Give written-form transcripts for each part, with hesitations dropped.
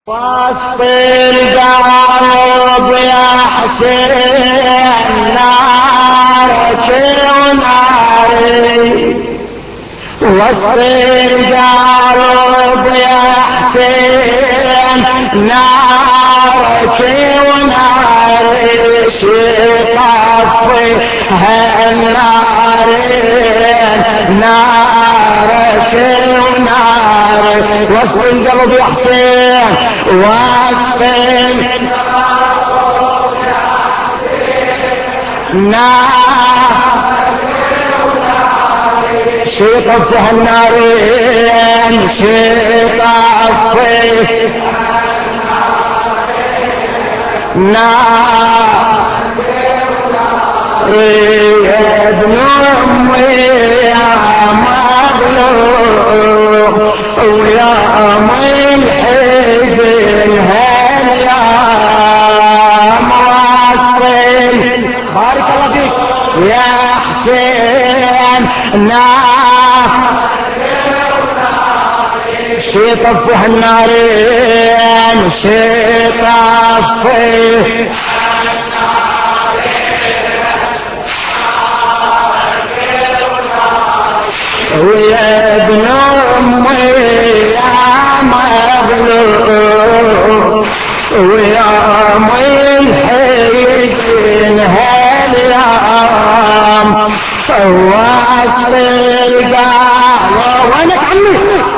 وسط القلب يا حسين نارك وناري، وسط القلب يا حسين نارك وناري، شطفي هالنارين نارك وناري، وسط القلب يا حسين وسط القلب يا حسين نارك شيطف هالنارين شيطف نار يا ابن امي يا مظلوم ويا امي الحزن هاليوم واصل بارك الله فيك يا حسين نار شيطف هالنارين شيطف ويا ابن امي يا مظلوم ويا امي الحزن هاليوم واصل القلب وينك عمي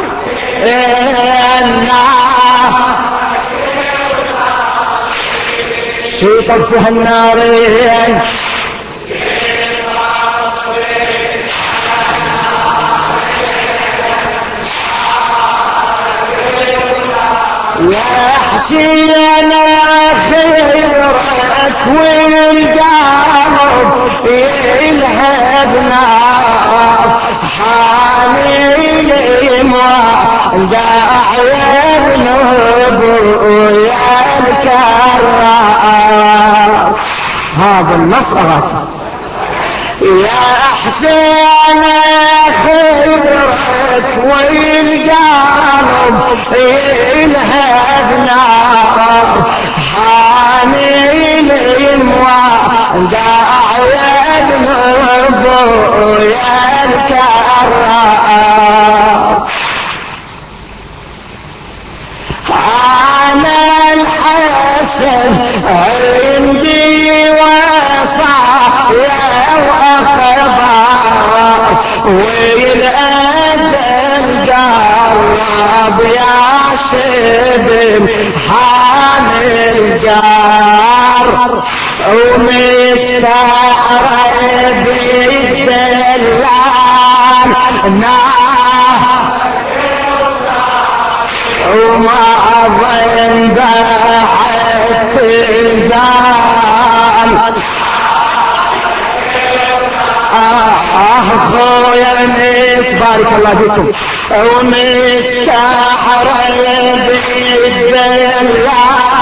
النار شيطف هالنارين يا حسين خيرك والقلب يلهب نار حامل وداع يذنب ويا الكرار هذا النص أغاتي يا حسين خيرك والقلب يلهب نار حامل وداع يذنب ويا الكرار أنا الحسن عندي وصايا وأخبار والأذن قرب يا شبل حامل جار ومستعرب الدلال وما ظن بعد تنزال اخويا الناس بارك الله فيكم ومستحرب الدلال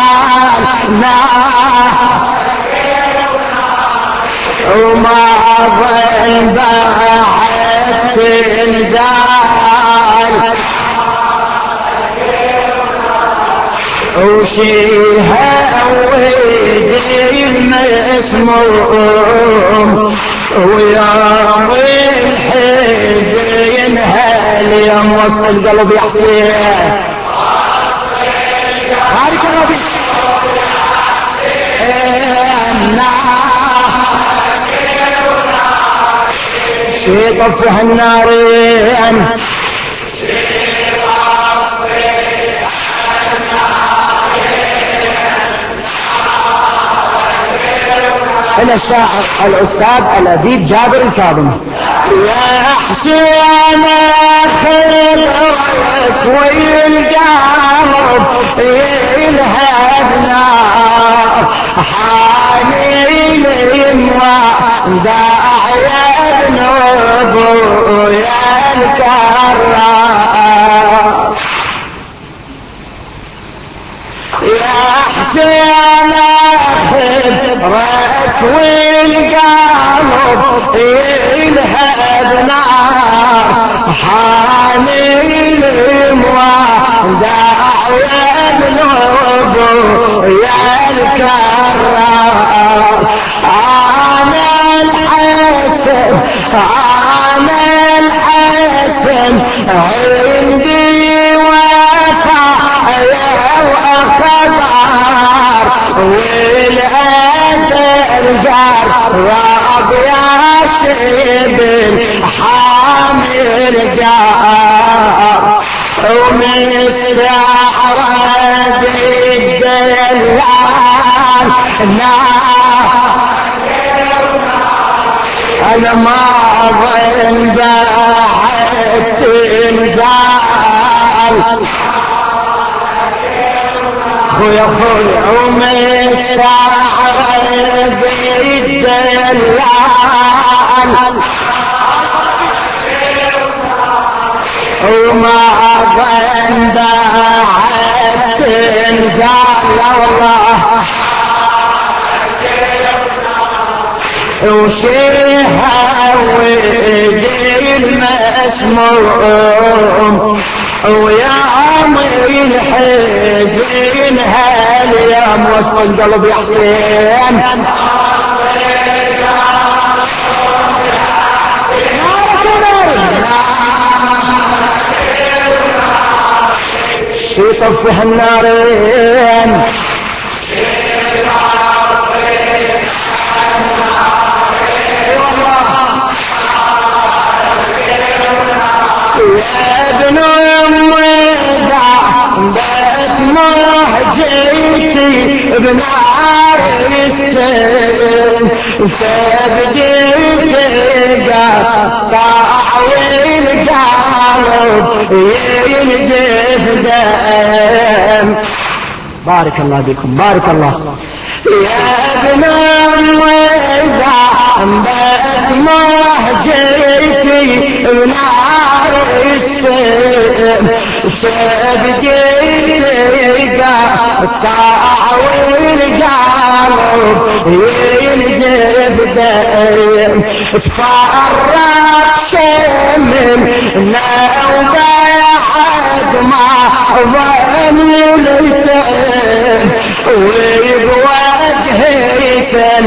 وما ظن بعد تنزال وشيلها ويدي المسموم ويوم الحزن هاليوم وسط القلب يا حسين بارك الله فيك شيطف هالنارين إلى الشاعر الأستاذ الأديب جابر الكاظمي يا حسين خيرك والقلب يلهب نار حامل وداع يذنب ويا الكرار يا حسين خبرك والقلب يلهب نار حامل وداع يذنب وابو ياسين حامل جار ومستعرض الدلال انا ما اظن بعد تنزال خويا ومستعرض الدلال وما ظن بعد تنزال لا والله وشيها ودي المسموم ويا عمري الحزين هاليوم وسط القلب يا حسين شيطف في هالنارين يا ابن بيت مهجتي بنار السن تبديك قطع والقلب ينزف دم بارك الله بكم بارك الله يا ابن بيت مهجتي بنار السن تبديك قطع والقلب ينزف دم تفرق شمل بعد ما ظن التعب وبوجهي سن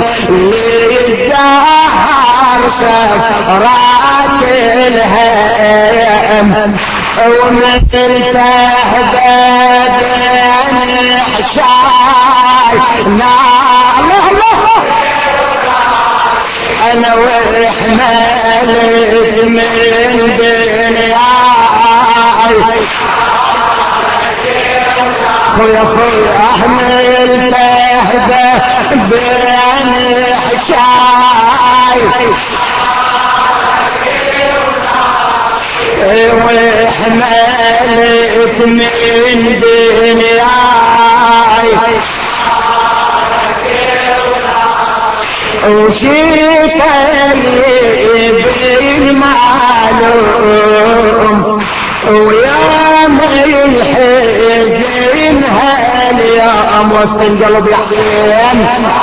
للدهر سفرات الهم ومرتاح بدن حشاي لا الله انا وحملت من دنياي خويا احمل تهدى بين حشاي وحملت من دنياي وشيت بالمعلوم ويا مي الحزن هاليوم وسط القلب يا حسين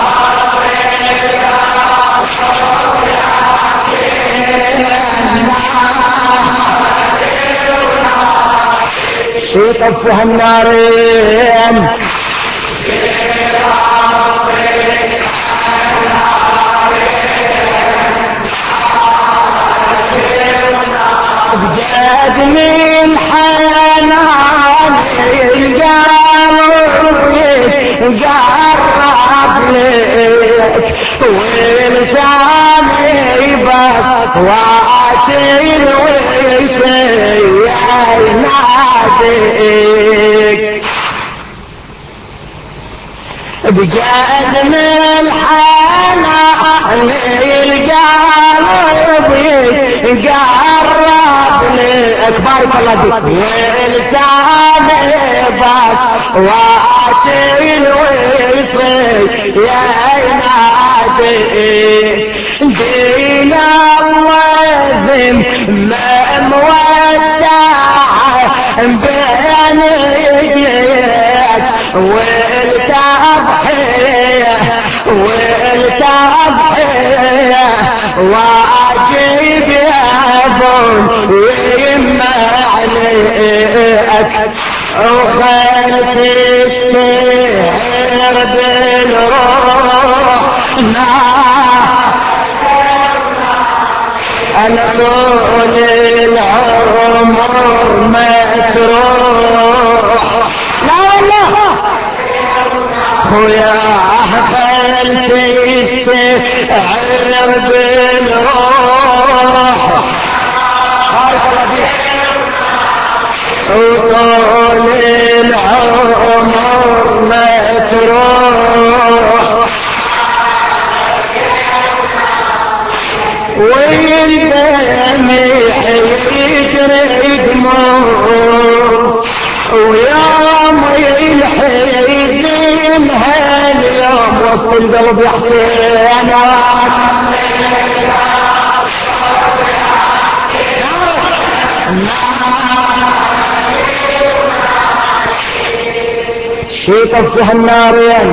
شيطف في هالنارين بجد من حنان القلب قرب لك ولساني بس واتي الوسي يناديك بجد من حنان القلب قرب لك بارك الله بك ولساني بس واتي الوصي يا نادي دين الله ما مودع بين يديك والتضحية واجب يا ابون ويما عليك وخلت تستهر بالروح انا طول العمر ما تروح لا والله خويا خلتي تستعر بالروح وطول العمر ما تروح والدمع يجري دموع ويوم الحزن هاليوم وسط القلب يا حسين شيطان في هالنارين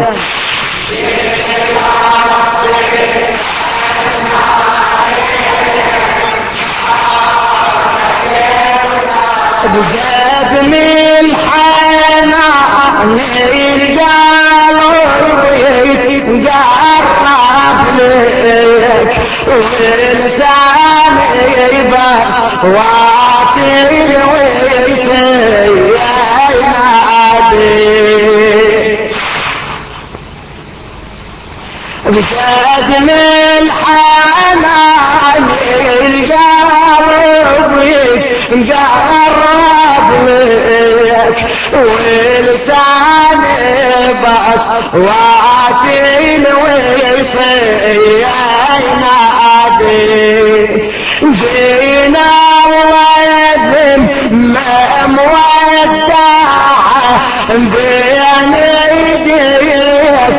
بجد من حنان القلب يتقرب لك واللسان يبان واطي ويسير ينادي بجد من حنان القلب يتقرب لك ولسان بس واتين ويصير ينادي جينا ويدم ما مودعه بين ايديك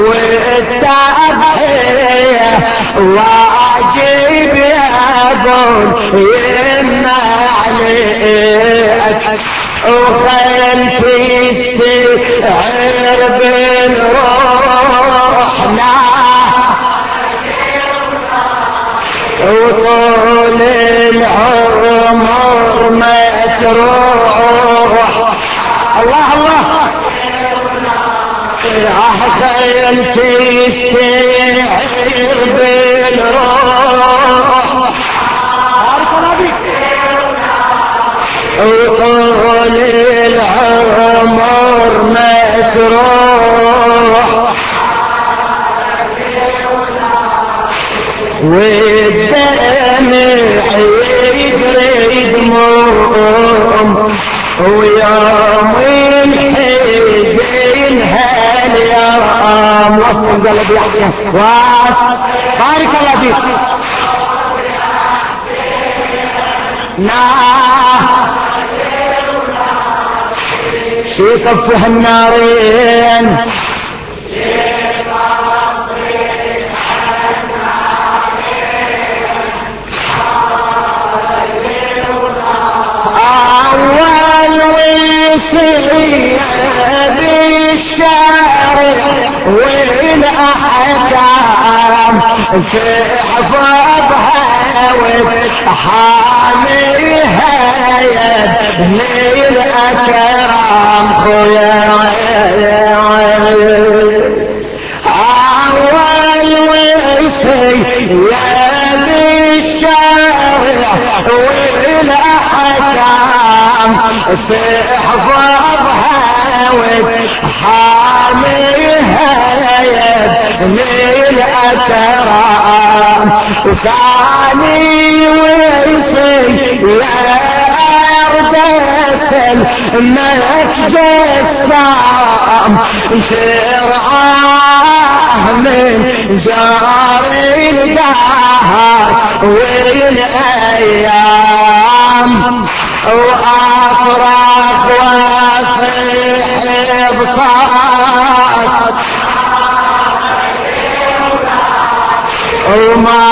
والتضحيه واجب يقول يما عليك وخلتي تستعر بالروحنا وطول العمر ما تروح الله الله خلتي تستعر بالروح وطول العمر ما تروح والدمع يجري دموع ويوم الحزن هاليوم وسط القلب يا حسين بارك الله فيك شيطان في هالنارين أول وصية بالشارع والأحكام تحفظها وتحاميها يا ابن الأكرام خويا أول وصية بالشارع والأحكام تحفظها وتحاميها يا ابن الأكرام ثاني وصية أردسل متجسام ترعاه من جار الدهر والأيام وأفرح وأصيح بصوت وما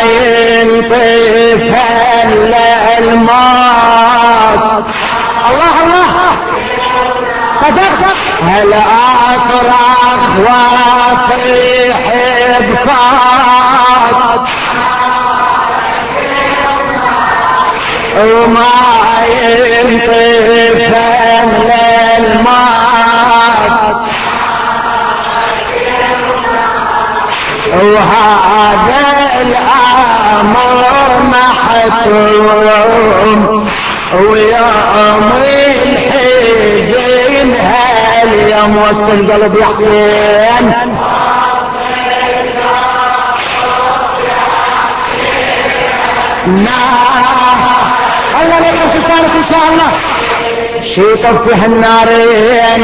ينطف إلا الموت الله الله صدق هل أصرخ وأصيح بصوت وما ينطف إلا الموت وهذا الأمر محتوم ويوم الحزن هل يا موسط القلب يا حسين. الله لا يقص لسانك ان شاء الله. شيطب في هالنارين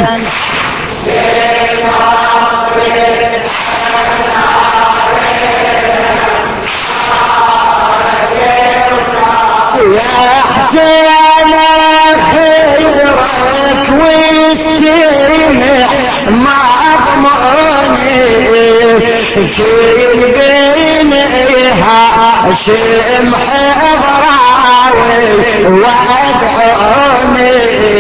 يا حسين خيرك والسمح ما اضمني كل بينها شمح براوي وادعوني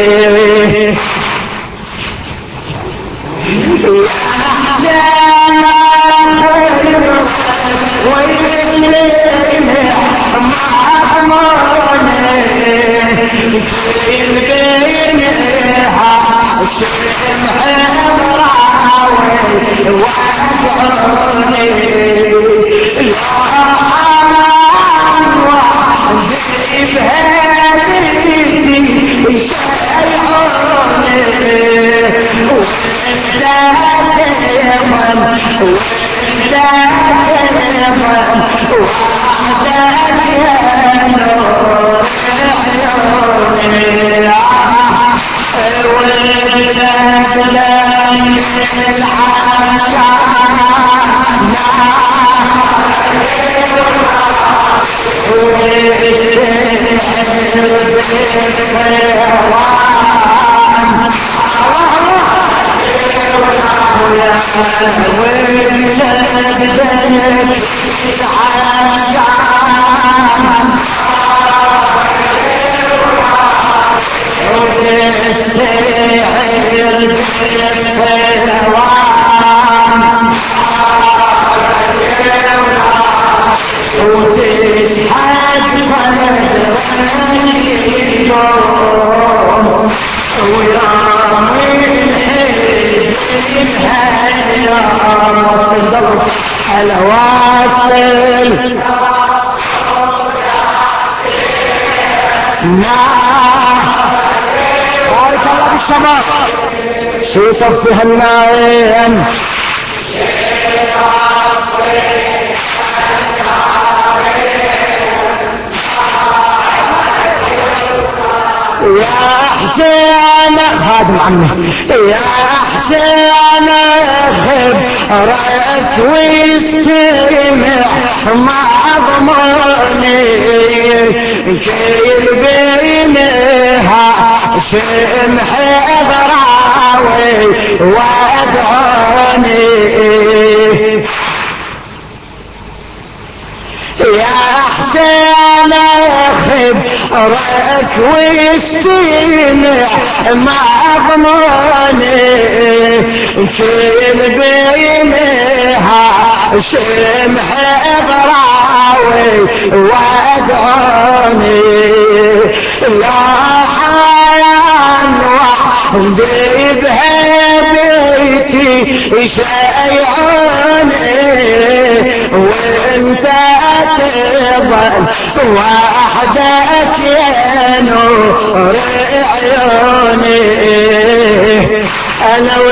بارك الله بالشباب. شيطب في هالنارين يا حسين خادم عمي يا حسين خبرك والسمح ما اضمني كل بينها شمح براوي وادعوني يا حسين خبرك والسمح ما اضمني كل بينها شمح براوي وادعوني لا حيان وحدي بهيبتي شيعوني وانت تظل وحدك يا نور عيوني انا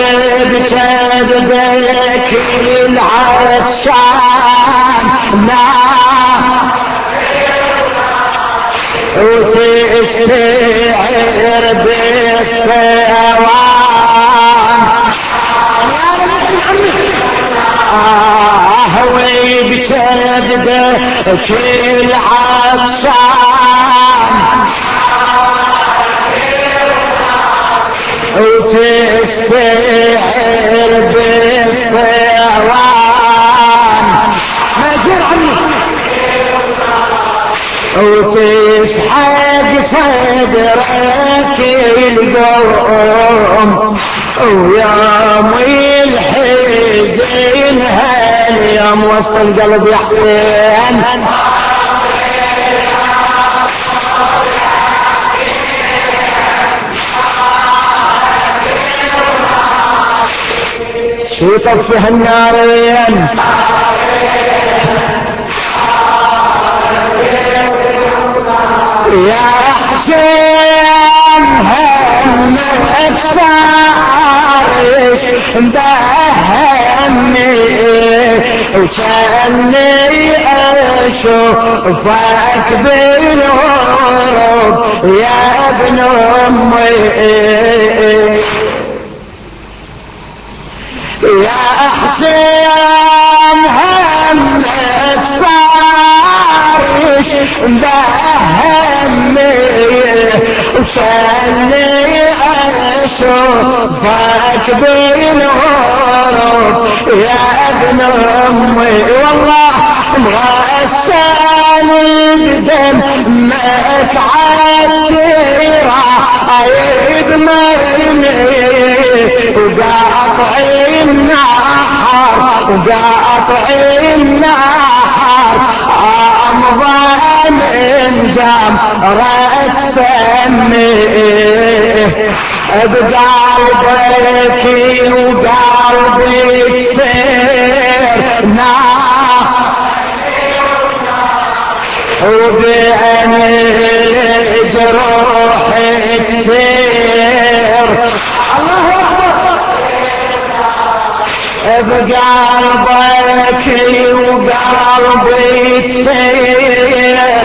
وبسببك العطشان وتستعر بالصوان وبسببك العطشان وتستعر بالصوان ما يصير عني وتسحق صدرك القوم ويا مي الحزين هاليوم وسط القلب يا حسين شيطب في هالنارين يا حسين همك صار بهمي وكأني أشوفك بالغروب يا ابن أمي يا حسين همك صارش بهمي وكأني أشوفك بالغروب يا ابن أمي والله مغسل بدمك عالترى عيد مرمي وقاطع النحر وقاطع النحر امضى من جمرة سمي بقلبك وقلبي كثير نار وبين الجروح كثير الله اكبر بقلبك وقلبي كثير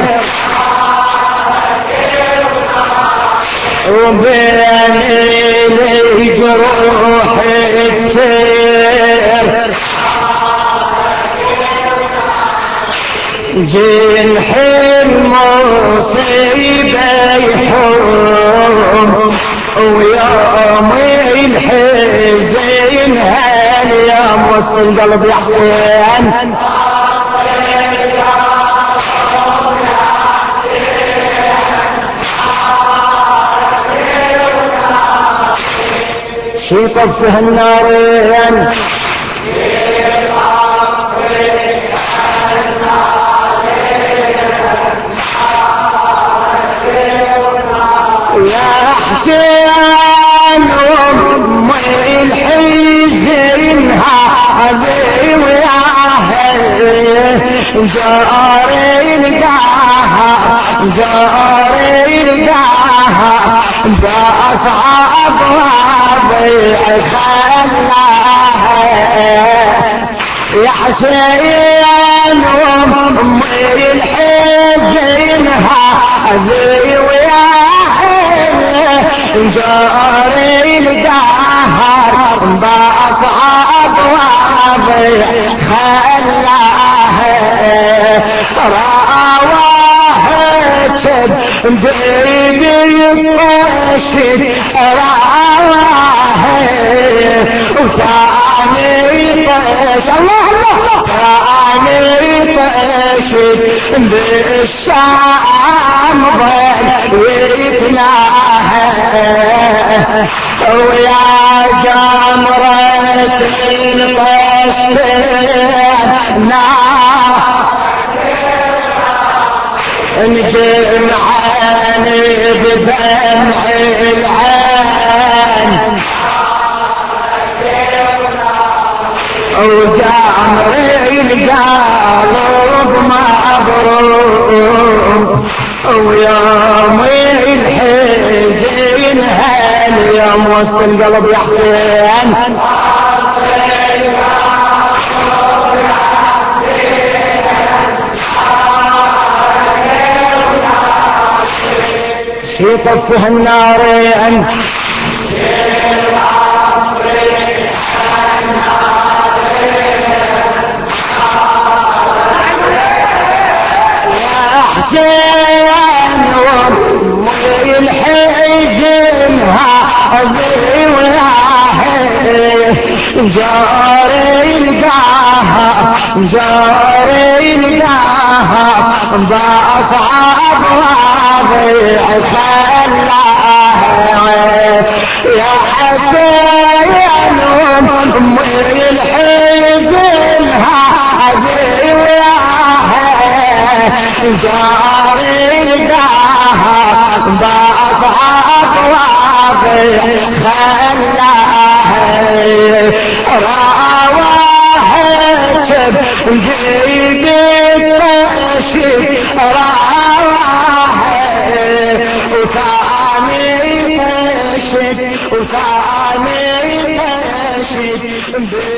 وبين الجروح كثير جنح المصيبة يحوم ويوم الحزين هل يا وسط القلب يا حسين شيطب في هالنارين يا حسين وامي الحزن هذي وياها جاري لقاها باصعب وضيع خلاها يا حسين وامي الحزن هذي وياها جاري القهر باصعب وضيع خلاها راوهت بيدي الطشت راوها وثاني طش الله ثاني طشت بالشام ضل ويتناهى ويا جمرة القصتنا نجمعاني بدمع العين وجمري القلب مبروم ويوم الحزين هل يوم وسط القلب يا حسين شيطب في هالنارين حسين وامي الحزن هذي وياها جاري لقاها باصعب وضيع خلاها يا حسين وامي الحزن هذي وياها جاري لقاها باصعب وضيع خلاها راوهت بجيد الطشت راوها وثاني طشت البيت